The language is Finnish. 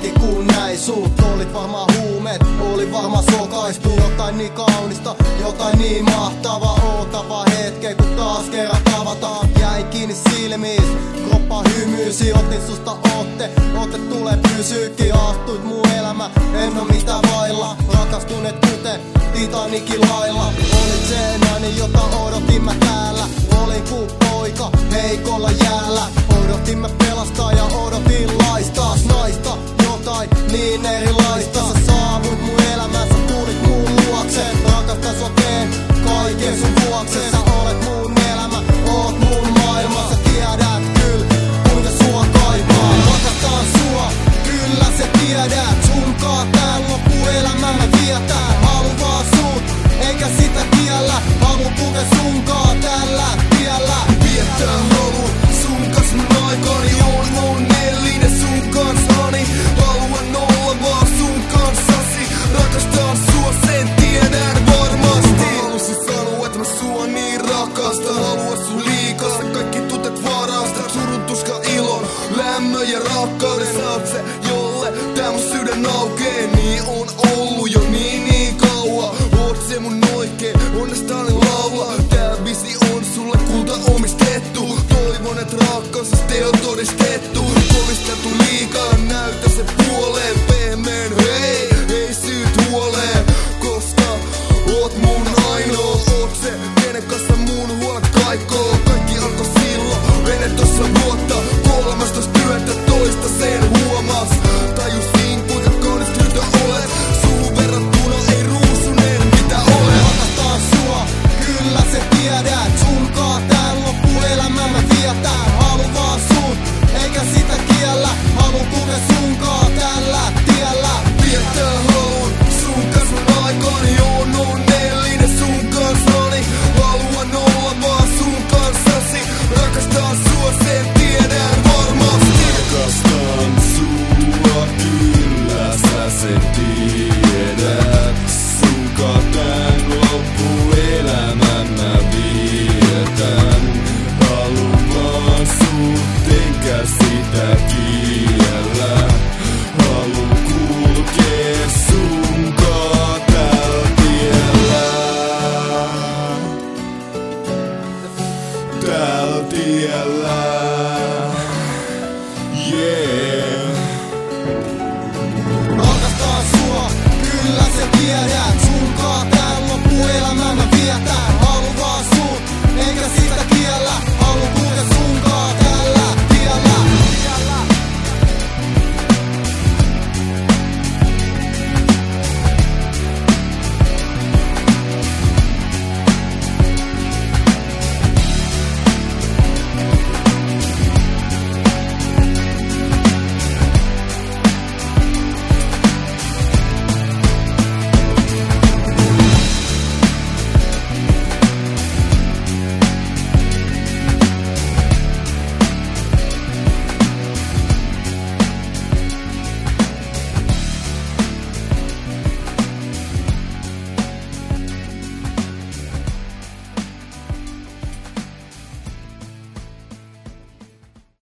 hetki kun näin sut. Olit varmaan huumeet, oli varmaan sokaistu. Jotain niin kaunista, jotain niin mahtavaa. Ootava hetke kun taas kerran tavataan. Jäin kiinni silmiis, kroppa hymyisi. Otin susta otte tulee pysyykin. Astuit mun elämä, en oo mitään vailla. Rakastuneet kuten Titanikin lailla. Olit se nainen, jota odotin mä täällä. Olin kuin poika heikolla jäällä. Odotin mä pelastaa ja odotin laistaas naista. Jotain niin erilaista. Sä saavuit mun elämään, sä tulit mun luokseen. Rakastan sua, teen kaiken sun vuokseen. Sä olet mun elämä, oot mun maailma. Sä tiedät kyll, kuinka sua kaipaa. Rakastan sua, kyllä sä tiedät. Sunkaan tän loppuelämän mä vietän. Haluun vaan sut, eikä sitä kiellä. Haluun kulkea sunkaan tällä tiellä. Viettää halun sun kans mun aikani. On onnellinen sun kanssani. Haluan olla vaan sun kanssasi. Rakastan sua, sen tiedän varmasti. Mä halusin sanoa, että mä sua niin rakastan. Halua sun liikaa, kaikki tunteet varastan. Surun, tuska, ilon, lämmön ja rakkauden. Sä oot se, jolle tää mun sydän aukee. Niin on ollut jo niin kauan. Oot se mun oikee, onnestani laula. Tää biisi on sulle kulta omistettu. Toivon, et rakkaus on todistettu. Kovisteltu liikaa, näytä se puoleen. Pehmeen hei, ei syyt huoleen. Koska oot mun ainoa. Oot se, kenen kanssa mun huolet kaikoo. Kaikki alkoi silloin, ennen tossa vuotta 13.11. sen huomas. Tajusin kuinka kaunis tyttö olet. Suhun verrattuna ei ruusunen mitä olet. Rakastan sua, kyllä sä tiedät. Sunkaan tän loppuelämän mä vietän. Haluun vaan sut, eikä sitä kiellä. Haluun kulkea sunkaan tällä tiellä. Viettää halun sun kans mun aikani. On onnellinen sun kanssani. Haluan olla vaan sun kanssasi. Rakastan sua, sen tiedän varmasti. Rakastan sua, kyllä sä sen tiedät. Sunkaan tän loppuelämän mä vietän. Haluun vaan sut, enkä sitä kiellä. Haluun kulkea sunkaan tällä tiellä. Tällä tiellä. Yeah. Rakastan sua, kyllä sä tiedät. Sunkaan tän loppuelämän mä vietän.